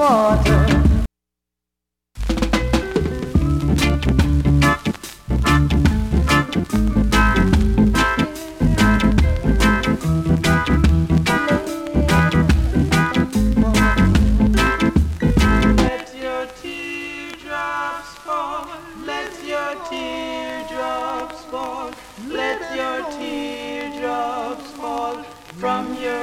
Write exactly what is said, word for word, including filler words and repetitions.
water. Let your teardrops fall, let your teardrops fall, let your teardrops fall from your